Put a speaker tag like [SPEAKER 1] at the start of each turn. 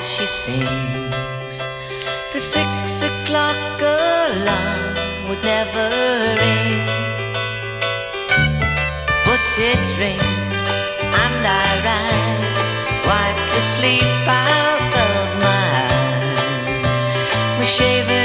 [SPEAKER 1] she sings. The 6 o'clock alarm would never ring, but it rings and I rise, wipe the sleep out of my eyes. My shaven